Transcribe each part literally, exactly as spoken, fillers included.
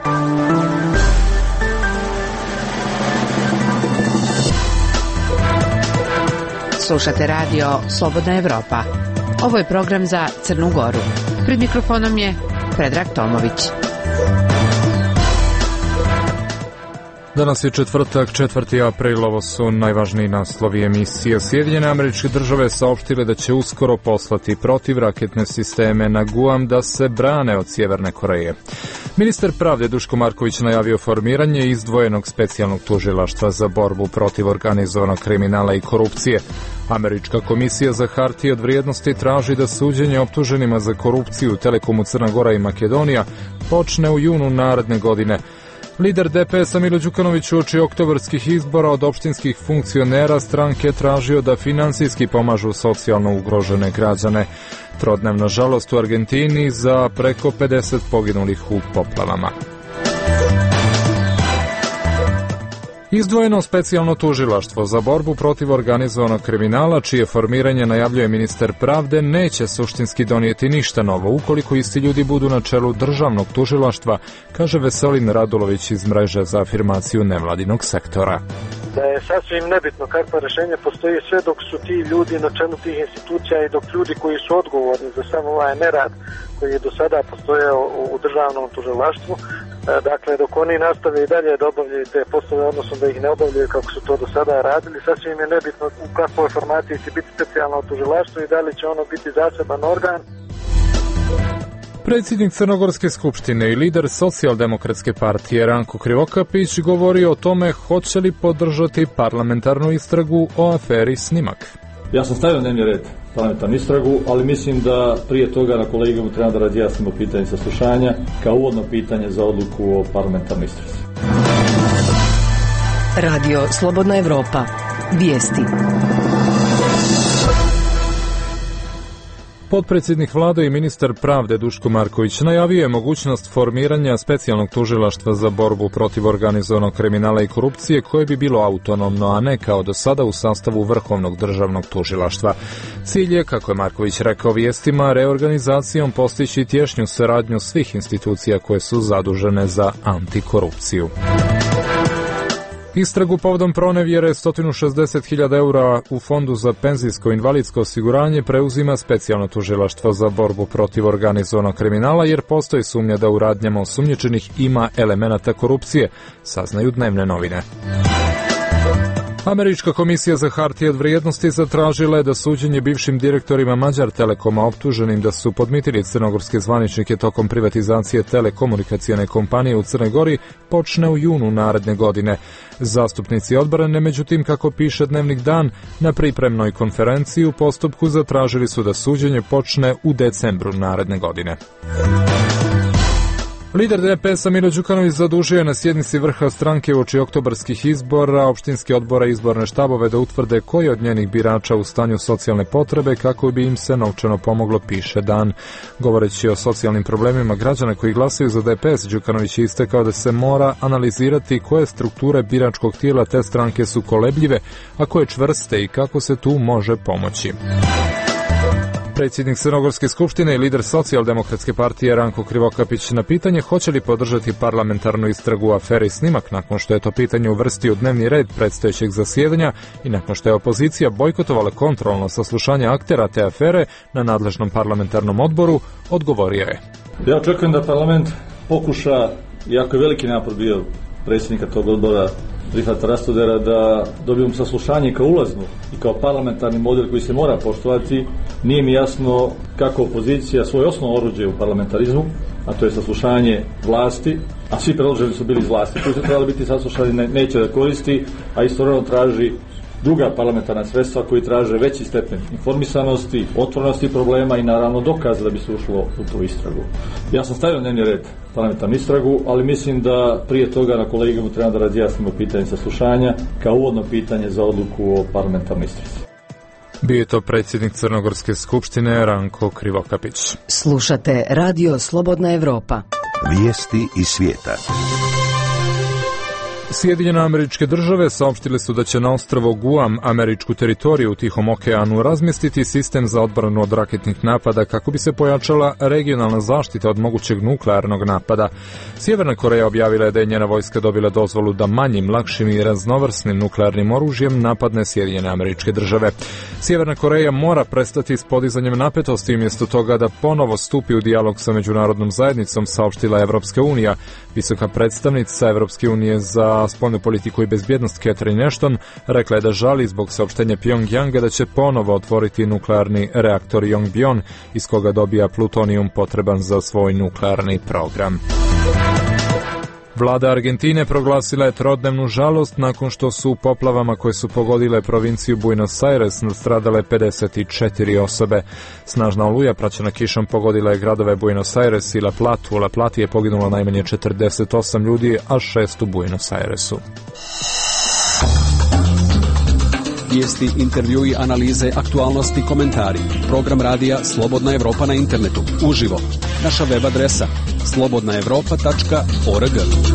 Slušate radio Slobodna Evropa. Ovo je program za Crnu Goru. Pred mikrofonom je Predrag Tomović. Danas je četvrtak, četvrti april, ovo su najvažniji naslovi emisije. Sjedinjene Američke Države saopštile da će uskoro poslati protivraketne sisteme na Guam da se brane od Sjeverne Koreje. Ministar pravde Duško Marković najavio formiranje izdvojenog specijalnog tužilaštva za borbu protiv organizovanog kriminala i korupcije. Američka komisija za hartije od vrijednosti traži da suđenje optuženima za korupciju u Telekomu Crna Gora i Makedonija počne u junu naredne godine. Lider D P S-a Milo Đukanović uoči oktobarskih izbora od opštinskih funkcionera stranke tražio da finansijski pomažu socijalno ugrožene građane. Trodnevna žalost u Argentini za preko pedeset poginulih u poplavama. Izdvojeno specijalno tužilaštvo za borbu protiv organizovanog kriminala, čije formiranje najavljuje ministar pravde, neće suštinski donijeti ništa novo ukoliko isti ljudi budu na čelu državnog tužilaštva, kaže Veselin Radulović iz mreže za afirmaciju nevladinog sektora. Da je sasvim nebitno kakva rešenje postoji sve dok su ti ljudi na čelu tih institucija i dok ljudi koji su odgovorni za sam ovaj nerad koji je do sada postojao u državnom tužilaštvu, dakle dok oni nastave i dalje da obavljaju te poslove, odnosno da ih ne obavljaju kako su to do sada radili, sasvim je nebitno u kakvoj formaciji će biti specijalno tužilaštvo i da li će ono biti zaseban organ. Predsjednik Crnogorske skupštine i lider Socijaldemokratske partije Ranko Krivokapić govori o tome hoće li podržati parlamentarnu istragu o aferi Snimak. Ja sam stavio na dnevni red parlamentarnu istragu, ali mislim da prije toga na kolegijumu treba da razjasnimo pitanje saslušanja kao uvodno pitanje za odluku o parlamentarnoj istrazi. Radio Slobodna Evropa. Vijesti. Potpredsjednik vlade i ministar pravde Duško Marković najavio je mogućnost formiranja specijalnog tužilaštva za borbu protiv organizovanog kriminala i korupcije koje bi bilo autonomno, a ne kao do sada u sastavu Vrhovnog državnog tužilaštva. Cilj je, kako je Marković rekao vijestima, reorganizacijom postići tješnju saradnju svih institucija koje su zadužene za antikorupciju. Istragu povodom pronevjere sto šezdeset hiljada eura u Fondu za penzijsko invalidsko osiguranje preuzima specijalno tužilaštvo za borbu protiv organizovanog kriminala jer postoji sumnja da u radnjama osumnjičenih ima elemenata korupcije, saznaju dnevne novine. Američka komisija za hartije od vrijednosti zatražila je da suđenje bivšim direktorima Mađar Telekoma optuženim da su podmitili crnogorske zvaničnike tokom privatizacije telekomunikacione kompanije u Crnoj Gori počne u junu naredne godine. Zastupnici odbrane, međutim, kako piše Dnevnik Dan, na pripremnoj konferenciji u postupku zatražili su da suđenje počne u decembru naredne godine. Lider D P S-a Milo Đukanović zadužio je na sjednici vrha stranke uoči oktobarskih izbora opštinske odbora i izborne štabove da utvrde koji od njenih birača u stanju socijalne potrebe kako bi im se novčano pomoglo, piše Dan. Govoreći o socijalnim problemima građana koji glasaju za D P S, Đukanović je istakao da se mora analizirati koje strukture biračkog tijela te stranke su kolebljive, a koje čvrste i kako se tu može pomoći. Predsjednik Crnogorske skupštine i lider Socijaldemokratske partije Ranko Krivokapić na pitanje hoće li podržati parlamentarnu istragu u aferi Snimak nakon što je to pitanje uvrstio u dnevni red predstojećeg zasjedanja i nakon što je opozicija bojkotovala kontrolno saslušanje aktera te afere na nadležnom parlamentarnom odboru, odgovorio je. Ja očekujem da parlament pokuša, iako je veliki napor bio predsjednika tog odbora Rifata Rastudera, da dobijemo saslušanje kao ulaznu i kao parlamentarni model koji se mora poštovati. Nije mi jasno kako opozicija svoje osnovno oruđe u parlamentarizmu, a to je saslušanje vlasti, a svi predloženi su bili iz vlasti koji su trebali biti saslušani, ne, neće da koristi, a istovremeno traži druga parlamentarna sredstva koji traže veći stepen informisanosti, otvorenosti problema i naravno dokaza da bi se ušlo u tu istragu. Ja sam stavio na dnevni red parlamentarnu istragu, ali mislim da prije toga na kolegijumu treba da razjasnimo pitanje saslušanja kao uvodno pitanje za odluku o parlamentarnoj istrazi. Bio je to predsjednik Crnogorske skupštine Ranko Krivokapić. Slušate Radio Slobodna Evropa. Vijesti iz svijeta. Sjedinjene Američke Države saopštile su da će na ostrvo Guam, američku teritoriju u Tihom okeanu, razmjestiti sistem za odbranu od raketnih napada kako bi se pojačala regionalna zaštita od mogućeg nuklearnog napada. Sjeverna Koreja objavila je da je njena vojska dobila dozvolu da manjim, lakšim i raznovrsnim nuklearnim oružjem napadne Sjedinjene Američke Države. Sjeverna Koreja mora prestati s podizanjem napetosti i umjesto toga da ponovo stupi u dijalog sa međunarodnom zajednicom, saopštila Evropska unija. Visoka predstavnica Evropske unije za spoljnu politiku i bezbjednost Catherine Ashton rekla je da žali zbog saopštenja Pjongjanga da će ponovo otvoriti nuklearni reaktor Yongbyon iz koga dobija plutonijum potreban za svoj nuklearni program. Vlada Argentine proglasila je trodnevnu žalost nakon što su u poplavama koje su pogodile provinciju Buenos Aires nastradale pedeset četiri osobe. Snažna oluja praćena kišom pogodila je gradove Buenos Aires i La Platu. U La Plati je poginulo najmanje četrdeset osam ljudi, a šest u Buenos Airesu. Vijesti, intervjui, analize, aktualnosti, komentari. Program radija Slobodna Evropa na internetu. Uživo. Naša web adresa slobodna evropa tačka org.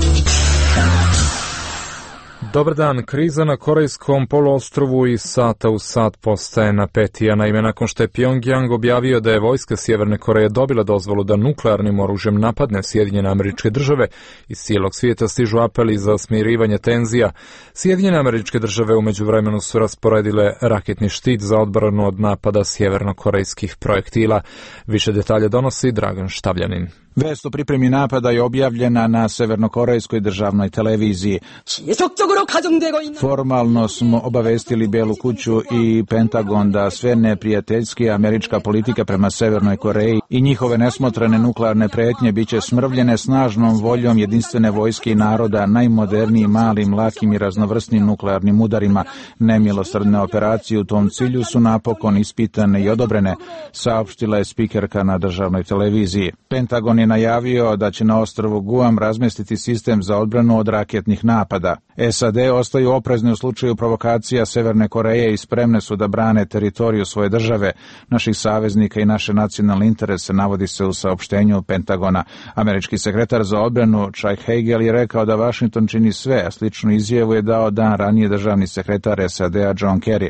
Dobar dan, kriza na Korejskom poluostrvu iz sata u sat postaje napetija. Naime, nakon što je Pjongjang objavio da je vojska Sjeverne Koreje dobila dozvolu da nuklearnim oružjem napadne Sjedinjene Američke Države, iz cijelog svijeta stižu apeli za smirivanje tenzija. Sjedinjene Američke Države u međuvremenu su rasporedile raketni štit za odbranu od napada sjevernokorejskih projektila. Više detalje donosi Dragan Štavljanin. Vest o pripremi napada je objavljena na severnokorejskoj državnoj televiziji. Formalno smo obavestili Belu kuću i Pentagon da sve neprijateljski američka politika prema Severnoj Koreji i njihove nesmotrene nuklearne pretnje biće smrvljene snažnom voljom jedinstvene vojske i naroda, najmodernijim, malim, lakim i raznovrsnim nuklearnim udarima. Nemilosrdne operacije u tom cilju su napokon ispitane i odobrene, saopštila je spikerka na državnoj televiziji. Pentagon je najavio da će na ostrvu Guam razmjestiti sistem za odbranu od raketnih napada. S A D ostaju oprezni u slučaju provokacija Severne Koreje i spremne su da brane teritoriju svoje države, naših saveznika i naše nacionalne interese, navodi se u saopštenju Pentagona. Američki sekretar za odbranu Chuck Hagel je rekao da Washington čini sve, a sličnu izjavu je dao dan ranije državni sekretar S A D-a John Kerry.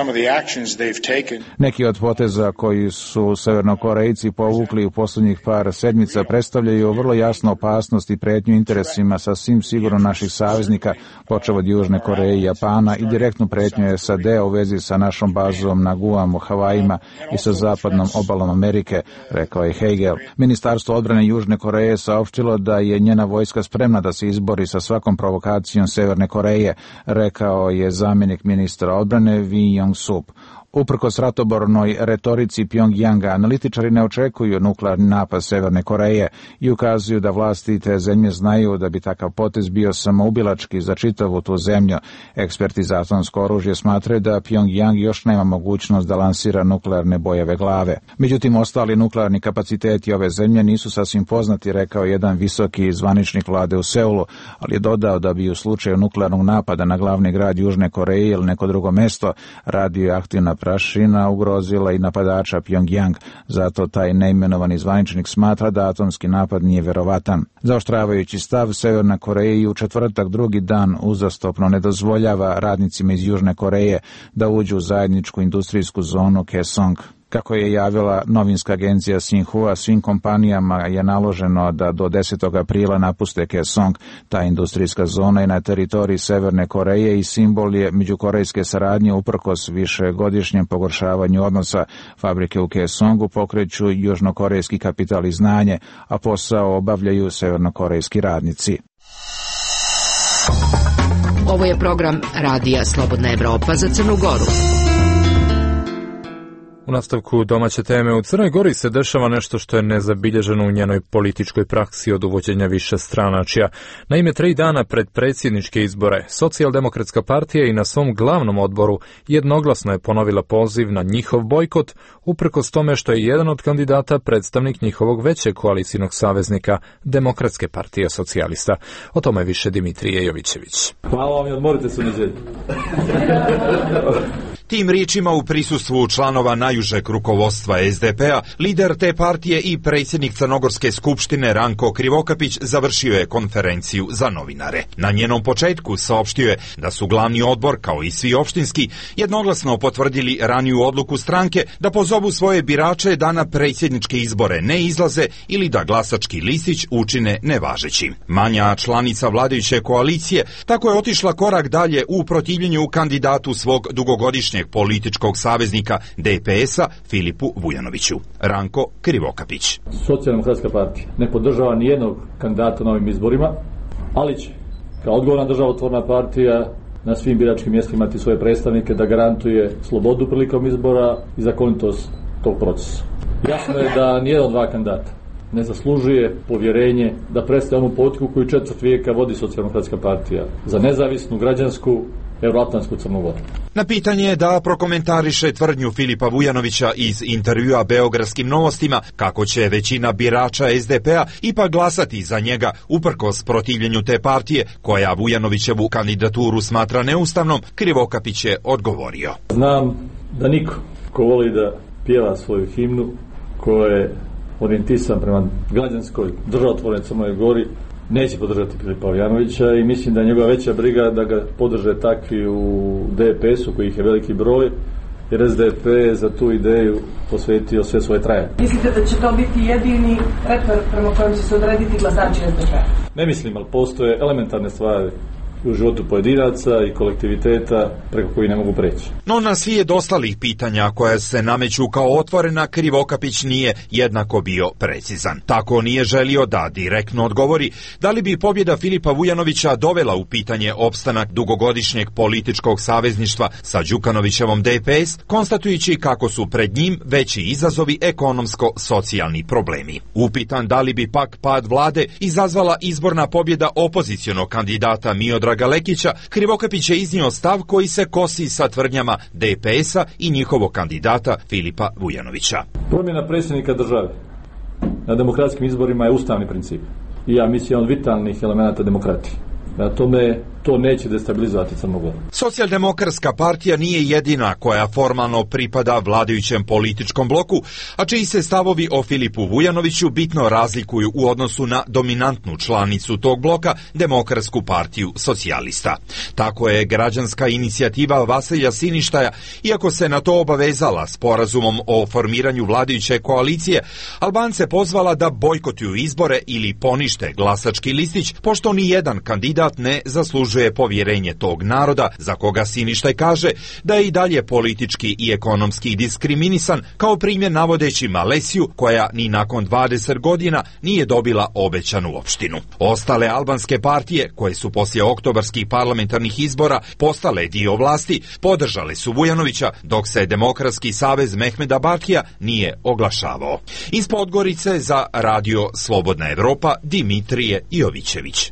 Neki od poteza koji su Severnokorejci povukli u posljednjih par sedmica predstavljaju vrlo jasnu opasnost i pretnju interesima sasvim sigurno naših saveznika, počev od Južne Koreje i Japana, i direktnu pretnju S A D-a u vezi sa našom bazom na Guamu, Havajima i sa zapadnom obalom Amerike, rekao je Hagel. Ministarstvo odbrane Južne Koreje saopštilo da je njena vojska spremna da se izbori sa svakom provokacijom Severne Koreje, rekao je zamjenik ministra odbrane Vi Yong-sup. Uprkos ratobornoj retorici Pjongjanga, analitičari ne očekuju nuklearni napad Severne Koreje i ukazuju da vlasti te zemlje znaju da bi takav potez bio samoubilački za čitavu tu zemlju. Eksperti za atomsko oružje smatraju da Pjongjang još nema mogućnost da lansira nuklearne bojeve glave. Međutim, ostali nuklearni kapaciteti ove zemlje nisu sasvim poznati, rekao jedan visoki zvaničnik vlade u Seulu, ali je dodao da bi u slučaju nuklearnog napada na glavni grad Južne Koreje ili neko drugo mesto radioaktivna prašina ugrozila i napadača Pjongjang, zato taj neimenovani zvaničnik smatra da atomski napad nije verovatan. Zaoštravajući stav, Severna Koreja i u četvrtak drugi dan uzastopno ne dozvoljava radnicima iz Južne Koreje da uđu u zajedničku industrijsku zonu Kaesong. Kako je javila novinska agencija Sinhua, svim kompanijama je naloženo da do desetog aprila napuste Kaesong. Ta industrijska zona je na teritoriji Severne Koreje i simbol je međukorejske saradnje uprkos višegodišnjem pogoršavanju odnosa. Fabrike u Kaesongu pokreću južnokorejski kapital i znanje, a posao obavljaju severnokorejski radnici. Ovo je program radija Slobodna Evropa za Crnu Goru. U nastavku domaće teme, u Crnoj Gori se dešava nešto što je nezabilježeno u njenoj političkoj praksi od uvođenja više stranačja. Naime, tri dana pred predsjedničke izbore, Socijaldemokratska partija i na svom glavnom odboru jednoglasno je ponovila poziv na njihov bojkot, uprkos tome što je jedan od kandidata predstavnik njihovog većeg koalicijnog saveznika, Demokratske partije socijalista. O tome više Dimitrije Jovićević. Hvala vam i odmorite se u nedjelju. Tim riječima u prisustvu članova najužeg rukovodstva es de pe a, lider te partije i predsjednik Crnogorske skupštine Ranko Krivokapić završio je konferenciju za novinare. Na njenom početku saopštio je da su glavni odbor, kao i svi opštinski, jednoglasno potvrdili raniju odluku stranke da pozovu svoje birače da na predsjedničke izbore ne izlaze ili da glasački listić učine nevažećim. Manja članica vladajuće koalicije tako je otišla korak dalje u protivljenju kandidatu svog dugogodišnjeg političkog saveznika de pe es a Filipu Vujanoviću. Ranko Krivokapić. Socijaldemokratska partija ne podržava nijednog kandidata na ovim izborima, ali će kao odgovorna državotvorna partija na svim biračkim mjestima imati svoje predstavnike da garantuje slobodu prilikom izbora i zakonitost tog procesa. Jasno je da nijedan od dva kandidata ne zaslužuje povjerenje da predstavlja onu politiku koju četvrt vijeka vodi Socijaldemokratska partija za nezavisnu, građansku, euroatlantsku Crnu Goru. Na pitanje da prokomentariše tvrdnju Filipa Vujanovića iz intervjua Beogradskim novostima kako će većina birača es de pe a ipak glasati za njega uprkos protivljenju te partije koja Vujanovićevu kandidaturu smatra neustavnom, Krivokapić je odgovorio. Znam da niko ko voli da pjeva svoju himnu, ko je orijentisan prema građanskoj državotvornoj Crnoj Gori, neće podržati Filipa Vujanovića i mislim da je njegova veća briga da ga podrže takvi u de pe es u kojih je veliki broj, jer es de pe je za tu ideju posvetio sve svoje trajanje. Mislite da će to biti jedini reper prema kojem će se odrediti glasači es de pe? Ne mislim, ali postoje elementarne stvari u životu pojedinaca i kolektiviteta preko koji ne mogu preći. No na slijed ostalih pitanja koja se nameću kao otvorena, Krivokapić nije jednako bio precizan. Tako nije želio da direktno odgovori da li bi pobjeda Filipa Vujanovića dovela u pitanje opstanak dugogodišnjeg političkog savezništva sa Đukanovićevom de pe es, konstatujući kako su pred njim veći izazovi ekonomsko-socijalni problemi. Upitan da li bi pak pad vlade izazvala izborna pobjeda opozicionog kandidata Miodraga Lekića, Krivokapić je iznio stav koji se kosi sa tvrdnjama de pe es a i njihovog kandidata Filipa Vujanovića. Promjena predsjednika države na demokratskim izborima je ustavni princip i ja mislim od vitalnih elemenata demokratije. Na tome to neće destabilizovati Crnu Goru. Socijaldemokratska partija nije jedina koja formalno pripada vladajućem političkom bloku, a čiji se stavovi o Filipu Vujanoviću bitno razlikuju u odnosu na dominantnu članicu tog bloka, Demokratsku partiju socijalista. Tako je građanska inicijativa Vasilja Siništaja, iako se na to obavezala sporazumom o formiranju vladajuće koalicije, Albance pozvala da bojkotuju izbore ili ponište glasački listić, pošto ni jedan kandidat ne zaslužuje povjerenje tog naroda, za koga Siništaj kaže da je i dalje politički i ekonomski diskriminisan, kao primjer navodeći Malesiju, koja ni nakon dvadeset godina nije dobila obećanu opštinu. Ostale albanske partije, koje su poslije oktobarskih parlamentarnih izbora postale dio vlasti, podržale su Vujanovića, dok se Demokratski savez Mehmeda Bakija nije oglašavao. Iz Podgorice za Radio Slobodna Evropa, Dimitrije Jovićević.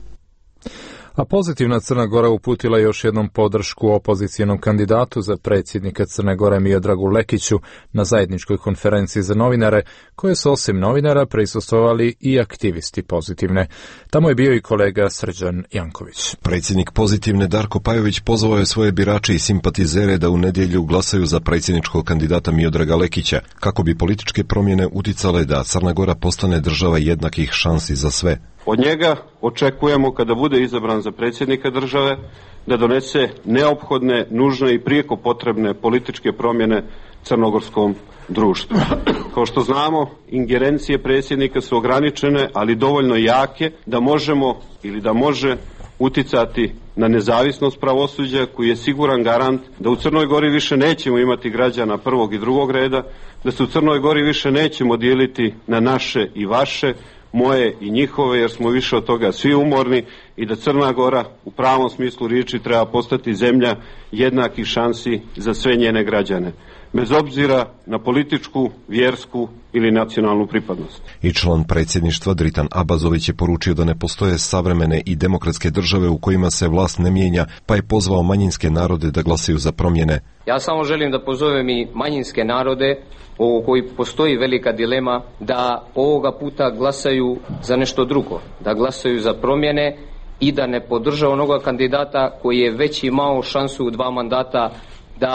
A pozitivna Crna Gora uputila još jednom podršku opozicijenom kandidatu za predsjednika Crne Gore Miodragu Lekiću na zajedničkoj konferenciji za novinare, koje su osim novinara prisustvovali i aktivisti Pozitivne. Tamo je bio i kolega Srđan Janković. Predsjednik Pozitivne Darko Pajović pozvao je svoje birače i simpatizere da u nedjelju glasaju za predsjedničkog kandidata Miodraga Lekića, kako bi političke promjene uticale da Crna Gora postane država jednakih šansi za sve. Od njega očekujemo, kada bude izabran za predsjednika države, da donese neophodne, nužne i prijeko potrebne političke promjene crnogorskom društvu. Kao što znamo, ingerencije predsjednika su ograničene, ali dovoljno jake da možemo ili da može uticati na nezavisnost pravosuđa, koji je siguran garant da u Crnoj Gori više nećemo imati građana prvog i drugog reda, da se u Crnoj Gori više nećemo dijeliti na naše i vaše, moje i njihove, jer smo više od toga svi umorni, i da Crna Gora u pravom smislu riječi treba postati zemlja jednakih šansi za sve njene građane, bez obzira na političku, vjersku ili nacionalnu pripadnost. I član predsjedništva Dritan Abazović je poručio da ne postoje savremene i demokratske države u kojima se vlast ne mijenja, pa je pozvao manjinske narode da glasaju za promjene. Ja samo želim da pozovem i manjinske narode o koji postoji velika dilema da ovoga puta glasaju za nešto drugo, da glasaju za promjene i da ne podrža onoga kandidata koji je već imao šansu u dva mandata da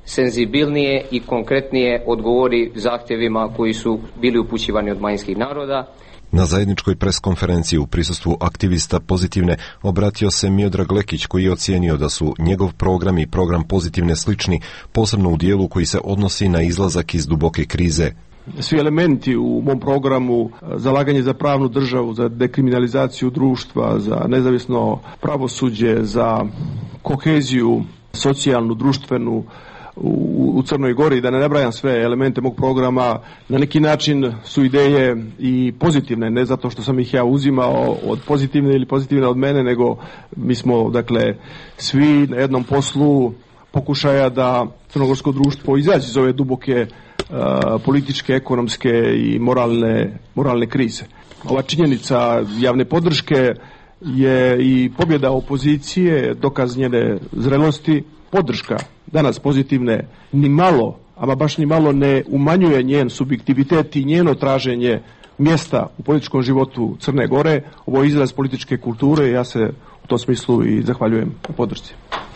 senzibilnije i konkretnije odgovori zahtjevima koji su bili upućivani od manjinskih naroda. Na zajedničkoj preskonferenciji u prisustvu aktivista Pozitivne obratio se Miodrag Lekić, koji je ocijenio da su njegov program i program Pozitivne slični, posebno u dijelu koji se odnosi na izlazak iz duboke krize. Svi elementi u mom programu, zalaganje za pravnu državu, za dekriminalizaciju društva, za nezavisno pravosuđe, za koheziju socijalnu, društvenu u, u Crnoj Gori, da ne nabrajam sve elemente mog programa, na neki način su ideje i pozitivne, ne zato što sam ih ja uzimao od pozitivne ili pozitivne od mene, nego mi smo, dakle, svi na jednom poslu pokušaja da crnogorsko društvo izađe iz ove duboke uh, političke, ekonomske i moralne, moralne krize. Ova činjenica javne podrške je i pobjeda opozicije, dokaz njene zrelosti. Podrška danas Pozitivne ni malo, ama baš ni malo ne umanjuje njen subjektivitet i njeno traženje mjesta u političkom životu Crne Gore. Ovo je izraz političke kulture i ja se u tom smislu i zahvaljujem na podršci.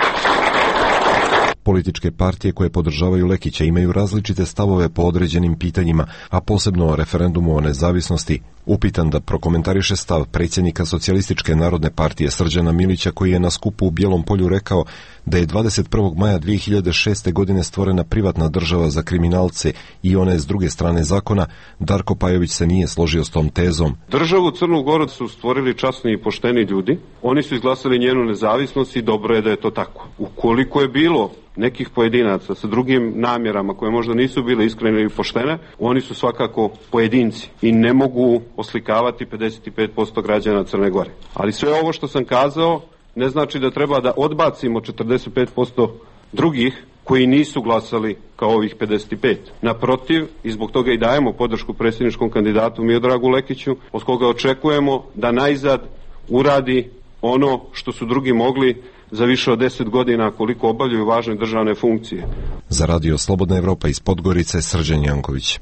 Političke partije koje podržavaju Lekića imaju različite stavove po određenim pitanjima, a posebno o referendumu o nezavisnosti. Upitan da prokomentariše stav predsjednika Socijalističke narodne partije Srđana Milića, koji je na skupu u Bijelom Polju rekao da je dvadeset prvog maja dvije hiljade šeste. godine stvorena privatna država za kriminalce i one s druge strane zakona, Darko Pajović se nije složio s tom tezom. Državu Crnu Goru su stvorili časni i pošteni ljudi, oni su izglasali njenu nezavisnost i dobro je da je to tako. Ukoliko je bilo nekih pojedinaca sa drugim namjerama koje možda nisu bile iskrene i poštene, oni su svakako pojedinci i ne mogu oslikavati pedeset pet posto građana Crne Gore. Ali sve ovo što sam kazao ne znači da treba da odbacimo četrdeset pet posto drugih koji nisu glasali kao ovih pedeset pet. Naprotiv, i zbog toga i dajemo podršku predsjedničkom kandidatu Miodragu Lekiću, od koga očekujemo da najzad uradi ono što su drugi mogli za više od deset godina koliko obavljaju važne državne funkcije. Za radio Slobodna Evropa iz Podgorice, Srđan Janković.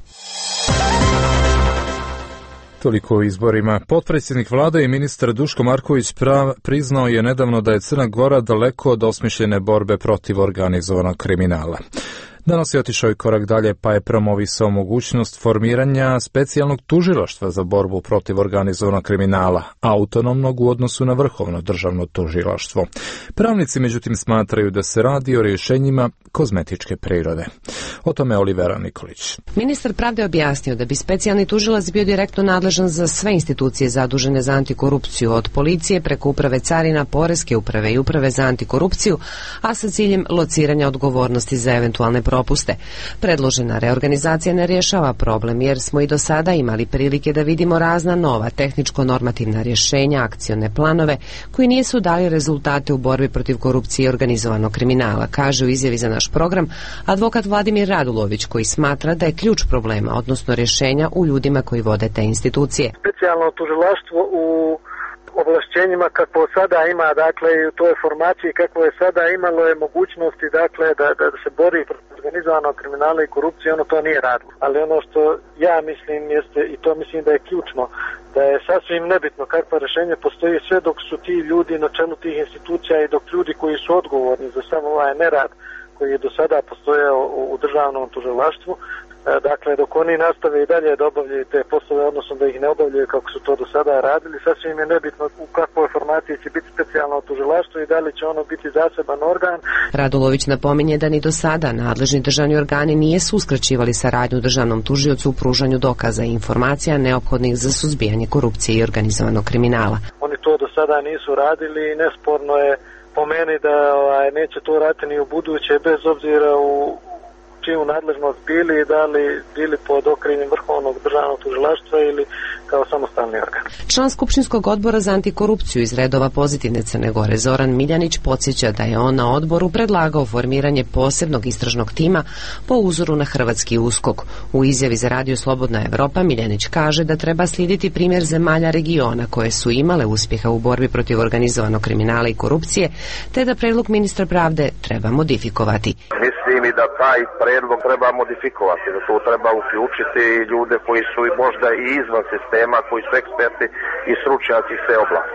Toliko o izborima. Potpredsjednik vlade i ministar Duško Marković prav, priznao je nedavno da je Crna Gora daleko od osmišljene borbe protiv organizovanog kriminala. Danas je otišao i korak dalje, pa je promovisao mogućnost formiranja specijalnog tužilaštva za borbu protiv organizovanog kriminala, autonomnog u odnosu na vrhovno državno tužilaštvo. Pravnici međutim smatraju da se radi o rješenjima kozmetičke prirode. O tome Olivera Nikolić. Ministar pravde objasnio da bi specijalni tužilac bio direktno nadležan za sve institucije zadužene za antikorupciju, od policije preko uprave carina, poreske uprave i uprave za antikorupciju, a sa ciljem lociranja odgovornosti za eventualne propuste. Predložena reorganizacija ne rješava problem jer smo i do sada imali prilike da vidimo razna nova tehničko-normativna rješenja, akcione planove koji nisu dali rezultate u borbi protiv korupcije i organizovanog kriminala, kaže u izjavi za naš program advokat Vladimir Radulović, koji smatra da je ključ problema, odnosno rješenja, u ljudima koji vode te institucije. Specijalno tužilaštvo u ovlašćenjima kako sada ima, dakle i u toj formaciji kako je sada imalo je mogućnosti, dakle da, da se bori protiv organizovanog kriminala i korupcije, ono to nije radilo. Ali ono što ja mislim jeste, i to mislim da je ključno, da je sasvim nebitno kakva rješenje postoji sve dok su ti ljudi na čelu tih institucija i dok ljudi koji su odgovorni za sam ovaj nerad koji je do sada postojao u državnom tužilaštvu, dakle dok oni nastave i dalje da obavljaju te poslove, odnosno da ih ne obavljaju kako su to do sada radili, sasvim je nebitno u kakvoj formaciji će biti specijalno tužilaštvo i da li će ono biti zaseban organ. Radulović napominje da ni do sada nadležni državni organi nisu uskraćivali saradnju državnom tužiocu u pružanju dokaza i informacija neophodnih za suzbijanje korupcije i organizovanog kriminala. Oni to do sada nisu radili i nesporno je po meni da ovaj, neće to raditi ni u buduće, bez obzira u čiju nadležnost bili i da li bili pod okriljem vrhovnog državnog tužilaštva ili kao samostalni organ. Član Skupštinskog odbora za antikorupciju iz redova Pozitivne Crne Gore Zoran Miljanić podsjeća da je on na odboru predlagao formiranje posebnog istražnog tima po uzoru na hrvatski USKOK. U izjavi za radio Slobodna Evropa Miljanić kaže da treba slijediti primjer zemalja regiona koje su imale uspjeha u borbi protiv organizovanog kriminala i korupcije, te da predlog ministra pravde treba modifikovati. Mislim i da taj predlog treba modifikovati, da tu treba uključiti ljude koji su možda i izvan sistema, koji su eksperti i stručnjaci iz te oblasti.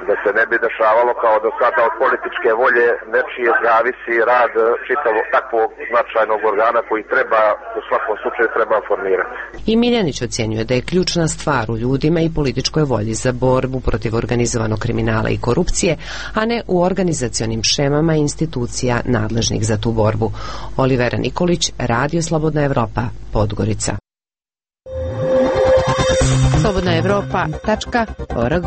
da se ne bi dešavalo kao do sada od političke volje nečije zavisi rad čitavog takvog značajnog organa koji treba, u svakom slučaju treba formirati. I Miljanić ocjenjuje da je ključna stvar u ljudima i političkoj volji za borbu protiv organizovanog kriminala i korupcije, a ne u organizacionim šemama institucija nadležnih za tu borbu. Olivera Nikolić, Radio Slobodna Evropa, Podgorica. slobodna evropa tačka org.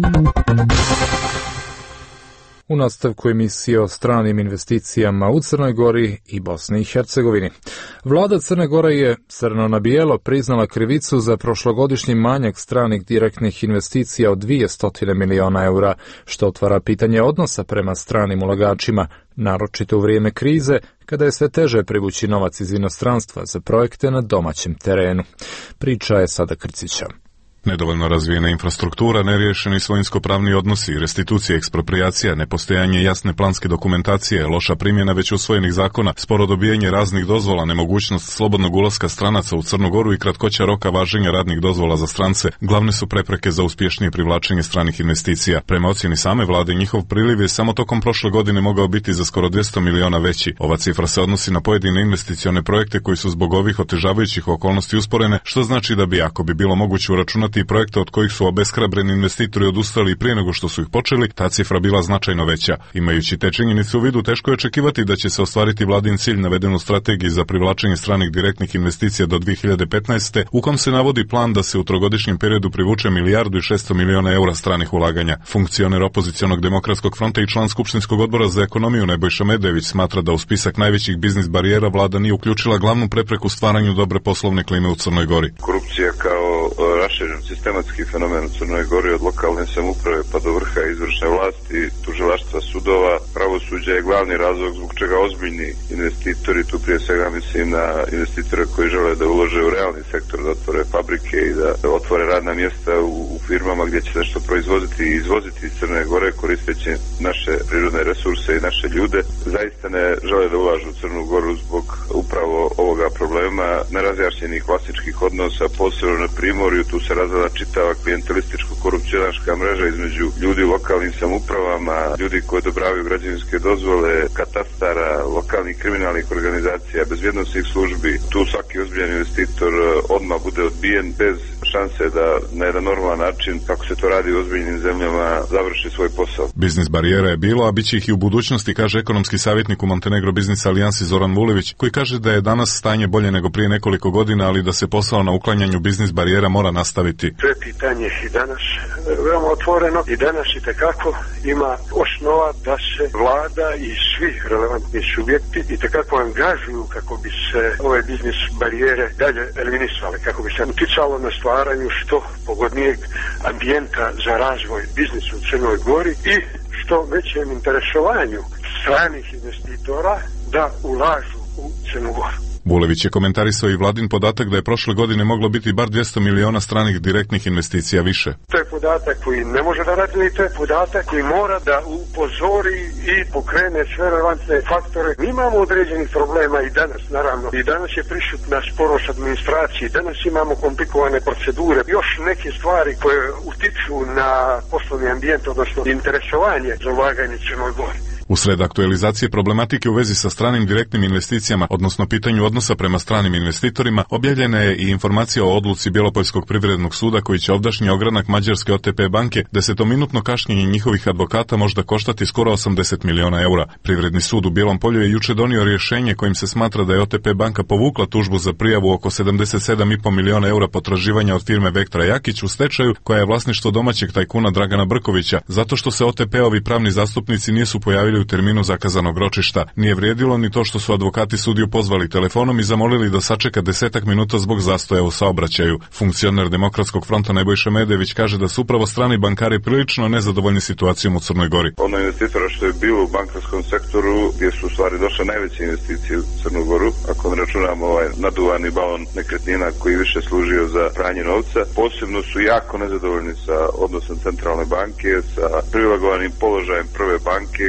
U nastavku emisije o stranim investicijama u Crnoj Gori i Bosni i Hercegovini. Vlada Crne Gore je crno na bijelo priznala krivicu za prošlogodišnji manjak stranih direktnih investicija od dvjesto miliona eura, što otvara pitanje odnosa prema stranim ulagačima, naročito u vrijeme krize, kada je sve teže privući novac iz inostranstva za projekte na domaćem terenu. Priča je Sada Krcića. Nedovoljno razvijena infrastruktura, neriješeni svojinsko-pravni odnosi, restitucije, eksproprijacija, nepostojanje jasne planske dokumentacije, loša primjena već usvojenih zakona, sporo dobijanje raznih dozvola, nemogućnost slobodnog ulaska stranaca u Crnu Goru i kratkoća roka važenja radnih dozvola za strance glavne su prepreke za uspješnije privlačenje stranih investicija. Prema ocjeni same vlade, njihov priliv je samo tokom prošle godine mogao biti za skoro dvjesto miliona veći. Ova cifra se odnosi na pojedine investicione projekte koji su zbog ovih otežavajućih okolnosti usporene, što znači da bi, ako bi bilo moguće uračunati i projekte od kojih su obeshrabreni investitori odustali prije nego što su ih počeli, ta cifra bila značajno veća. Imajući te činjenice u vidu, teško je očekivati da će se ostvariti vladin cilj naveden u strategiji za privlačenje stranih direktnih investicija do dvije hiljade petnaeste. u kom se navodi plan da se u trogodišnjem periodu privuče milijardu i šesto miliona eura stranih ulaganja. Funkcioner opozicionog demokratskog fronta i član Skupštinskog odbora za ekonomiju Nebojša Medević smatra da u spisak najvećih biznis barijera vlada nije uključila glavnu prepreku stvaranju dobre poslovne klime u Crnoj Gori. Korupcija kao raširen sistematski fenomen u Crnoj Gori od lokalne samouprave pa do vrha izvršne vlasti, tužilaštva, sudova, pravosuđa je glavni razlog zbog čega ozbiljni investitori, tu prije svega mislim na investitore koji žele da ulože u realni sektor, da otvore fabrike i da otvore radna mjesta u, u firmama gdje će nešto proizvoditi i izvoziti iz Crne Gore koristeći naše prirodne resurse i naše ljude, zaista ne žele da ulažu u Crnu Goru zbog upravo ovoga problema nerazjašnjenih vlasničkih odnosa, posebno na Primorju. Tu se razvila čitava klijentelističko-korupcionaška mreža između ljudi u lokalnim samoupravama, ljudi koji odobravaju građevinske dozvole, katastara, lokalnih kriminalnih organizacija, bezbjednosnih službi. Tu svaki ozbiljan investitor odmah bude odbijen bez šanse da na jedan normalan način, kako se to radi u ozbiljnim zemljama, završi svoj posao. Biznis barijera je bilo, a bit će ih i u budućnosti, kaže ekonomski savjetnik u Montenegro Biznis Alijansi Zoran Vulević, koji kaže da je danas stanje bolje nego prije nekoliko godina, ali da se posao na uklanjanju biznis barijera mora nastaviti. To je pitanje i danas veoma otvoreno i danas i tekako ima osnova da se vlada i svi relevantni subjekti i tekako angažuju kako bi se ove biznis barijere dalje eliminisale, kako bi se uticalo na stvaranju što pogodnijeg ambijenta za razvoj biznisa u Crnoj Gori i što većem interesovanju stranih investitora da ulažu u Crnu Goru. Vulević je komentarisao i vladin podatak da je prošle godine moglo biti bar dvjesto miliona stranih direktnih investicija više. To je podatak koji ne može da radili, to je podatak koji mora da upozori i pokrene sve relevantne faktore. Mi imamo određenih problema i danas, naravno. I danas je prisutna sporost administracije, danas imamo komplikovane procedure, još neke stvari koje utiču na poslovni ambijent, odnosno interesovanje za ulaganje u Crnoj Gori. Usred aktualizacije problematike u vezi sa stranim direktnim investicijama, odnosno pitanju odnosa prema stranim investitorima, objavljena je i informacija o odluci Bjelopoljskog privrednog suda koji će ovdašnji ogranak mađarske O T P banke desetominutno kašnjenje njihovih advokata možda koštati skoro osamdeset miliona eura. Privredni sud u Bijelom Polju je juče donio rješenje kojim se smatra da je O T P banka povukla tužbu za prijavu oko sedamdeset sedam i pol miliona eura potraživanja od firme Vektra Jakić u stečaju, koja je vlasništvo domaćeg tajkuna Dragana Brkovića, zato što se O T P-ovi pravni zastupnici nisu pojavili u terminu zakazanog ročišta. Nije vrijedilo ni to što su advokati sudiju pozvali telefonom i zamolili da sačeka desetak minuta zbog zastoja u saobraćaju. Funkcioner Demokratskog fronta Nebojša Medević kaže da su upravo strani bankari prilično nezadovoljni situacijom u Crnoj Gori. Ono investitora što je bilo u bankarskom sektoru, gdje su u stvari došle najveće investicije u Crnu Goru, ako ne računamo ovaj naduvani balon nekretnina koji više služio za pranje novca, posebno su jako nezadovoljni sa odnosom centralne banke, sa privilegovanim položajem prve banke koja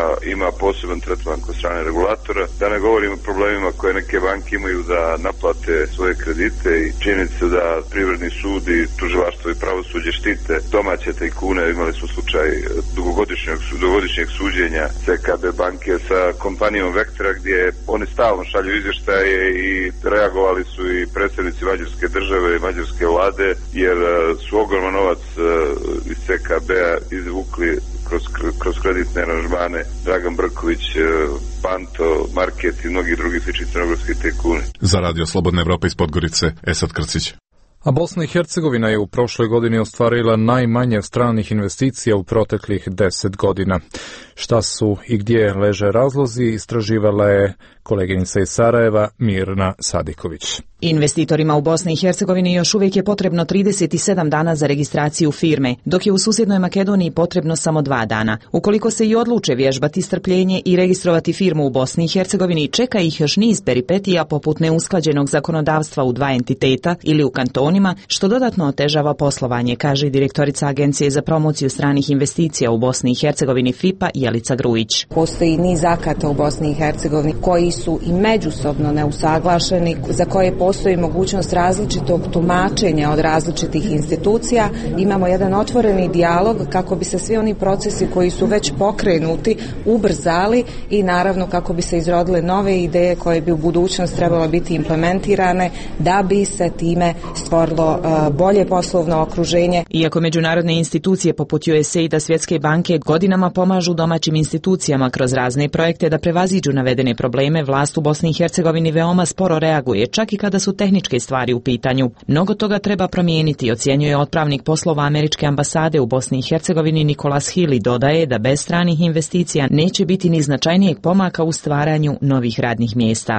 ima poseban tretman kod strane regulatora. Da ne govorim o problemima koje neke banke imaju da naplate svoje kredite i činjenicu da privredni sud i tužilaštvo i pravosuđe štite domaće tajkune. Imali su slučaj dugogodišnjeg, dugogodišnjeg suđenja C K B banke sa kompanijom Vektora gdje oni stalno šalju izvještaje i reagovali su i predstavnici mađarske države i mađarske vlade jer su ogroman novac iz C K B-a izvukli kroz, kroz kreditne aranžmane Dragan Brković, Panto, Market i mnogi drugi slični crnogorski tajkuni. Za Radio Slobodna Evropa iz Podgorice, Esad Krcić. A Bosna i Hercegovina je u prošloj godini ostvarila najmanje stranih investicija u proteklih deset godina. Šta su i gdje leže razlozi, istraživala je koleginica iz Sarajeva Mirna Sadiković. Investitorima u Bosni i Hercegovini još uvijek je potrebno trideset sedam dana za registraciju firme, dok je u susjednoj Makedoniji potrebno samo dva dana. Ukoliko se i odluče vježbati strpljenje i registrovati firmu u Bosni i Hercegovini, čeka ih još niz peripetija poput neusklađenog zakonodavstva u dva entiteta ili u kantonima, što dodatno otežava poslovanje, kaže direktorica Agencije za promociju stranih investicija u Bosni i Hercegovini F I P-a Jelica Grujić. Postoji niz akata u Bosni i Hercegovini koji su i međusobno neusaglašeni, za koje postoji mogućnost različitog tumačenja od različitih institucija. Imamo jedan otvoreni dijalog kako bi se svi oni procesi koji su već pokrenuti ubrzali i naravno kako bi se izrodile nove ideje koje bi u budućnost trebalo biti implementirane da bi se time stvorilo uh, bolje poslovno okruženje. Iako međunarodne institucije poput U S A I D-a, Svjetske banke godinama pomažu domaćim institucijama kroz razne projekte da prevaziđu navedene probleme, vlast u Bosni i Hercegovini veoma sporo reaguje, čak i kada su tehničke stvari u pitanju. Mnogo toga treba promijeniti, ocjenjuje otpravnik poslova Američke ambasade u Bosni i Hercegovini Nikolas Hill i dodaje da bez stranih investicija neće biti ni značajnijeg pomaka u stvaranju novih radnih mjesta.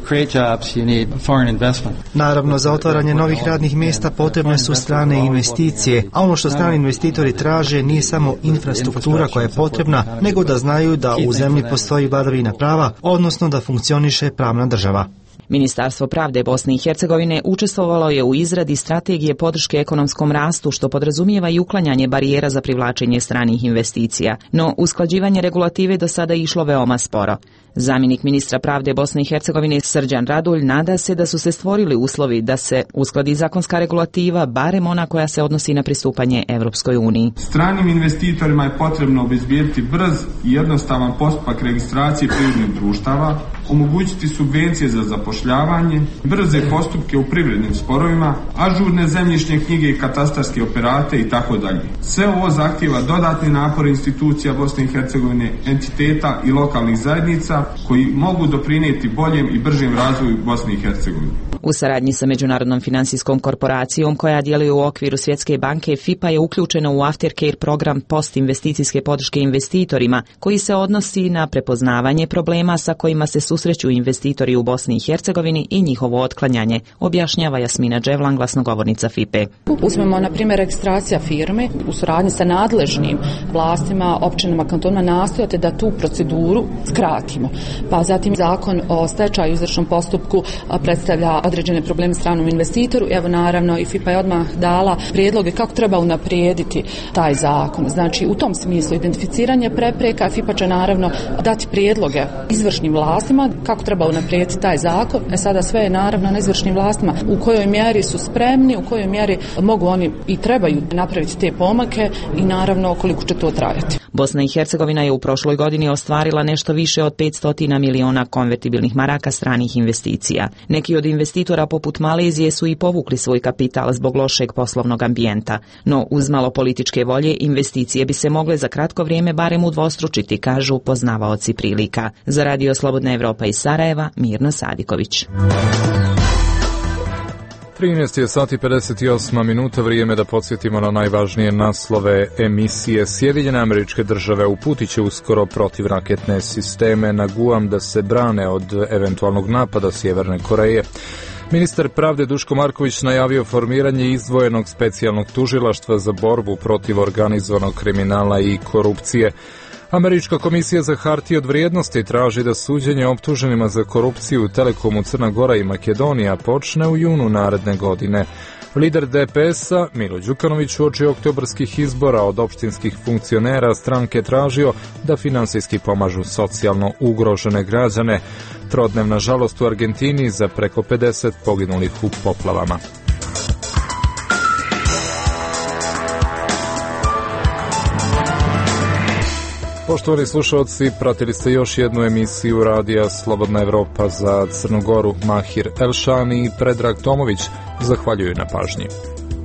Naravno, za otvaranje novih radnih mjesta potrebne su strane investicije, a ono što strani investitori traže nije samo infrastruktura koja je potrebna, nego da znaju da u zemlji postoji vladavina prava, odnosno da funkcioniše pravna država. Ministarstvo pravde Bosne i Hercegovine učestvovalo je u izradi strategije podrške ekonomskom rastu, što podrazumijeva i uklanjanje barijera za privlačenje stranih investicija. No, usklađivanje regulative do sada je išlo veoma sporo. Zamjenik ministra pravde Bosne i Hercegovine Srđan Radulj nada se da su se stvorili uslovi da se uskladi zakonska regulativa, barem ona koja se odnosi na pristupanje Evropskoj uniji. Stranim investitorima je potrebno obezbijediti brz i jednostavan postupak registracije privrednih društava, omogućiti subvencije za zapošljavanje, brze postupke u privrednim sporovima, ažurne zemljišne knjige i katastarske operate i tako dalje. Sve ovo zahtijeva dodatni napor institucija Bosne i Hercegovine, entiteta i lokalnih zajednica koji mogu doprinijeti boljem i bržem razvoju Bosne i Hercegovine. U saradnji sa Međunarodnom finansijskom korporacijom koja djeluje u okviru Svjetske banke, F I P-a je uključena u Aftercare program postinvesticijske podrške investitorima, koji se odnosi na prepoznavanje problema sa kojima se susreću investitori u Bosni i Hercegovini i njihovo otklanjanje, objašnjava Jasmina Dževlan, glasnogovornica F I P-e. Uzmemo, na primjer, registracija firme u suradnji sa nadležnim vlastima, općinama, kantonima, nastojate da tu proceduru skratimo. Pa zatim zakon o stečaju i izvršnom postupku predstavlja određene probleme stranom investitoru. Evo, naravno, i F I P-a je odmah dala prijedloge kako treba unaprijediti taj zakon. Znači, u tom smislu identificiranje prepreka, F I P-a će naravno dati prijedloge izvršnim vlastima kako treba unaprijediti taj zakon. E sada sve je naravno na izvršnim vlastima u kojoj mjeri su spremni, u kojoj mjeri mogu oni i trebaju napraviti te pomake i naravno koliko će to trajati. Bosna i Hercegovina je u prošloj godini ostvarila nešto više od petsto miliona konvertibilnih maraka stranih investicija. Neki od investitora poput Malezije su i povukli svoj kapital zbog lošeg poslovnog ambijenta, no uz malo političke volje investicije bi se mogle za kratko vrijeme barem udvostručiti, kažu poznavaoci prilika. Za Radio Slobodna Evropa iz Sarajeva, Mirna Sadiković. trinaest je sati pedeset osam minuta, vrijeme da podsjetimo na najvažnije naslove emisije. Sjedinjene Američke Države uputit će uskoro protivraketne sisteme na Guam da se brane od eventualnog napada Sjeverne Koreje. Ministar pravde Duško Marković najavio formiranje izdvojenog specijalnog tužilaštva za borbu protiv organizovanog kriminala i korupcije. Američka komisija za hartije od vrijednosti traži da suđenje optuženima za korupciju u Telekomu Crna Gora i Makedonija počne u junu naredne godine. Lider D P S-a, Milo Đukanović, uoči oktobarskih izbora od opštinskih funkcionera stranke tražio da finansijski pomažu socijalno ugrožene građane. Trodnevna žalost u Argentini za preko pedeset poginulih u poplavama. Poštovani slušalci, pratili ste još jednu emisiju radija Slobodna Evropa za Crnu Goru. Mahir Elšani i Predrag Tomović zahvaljuju na pažnji.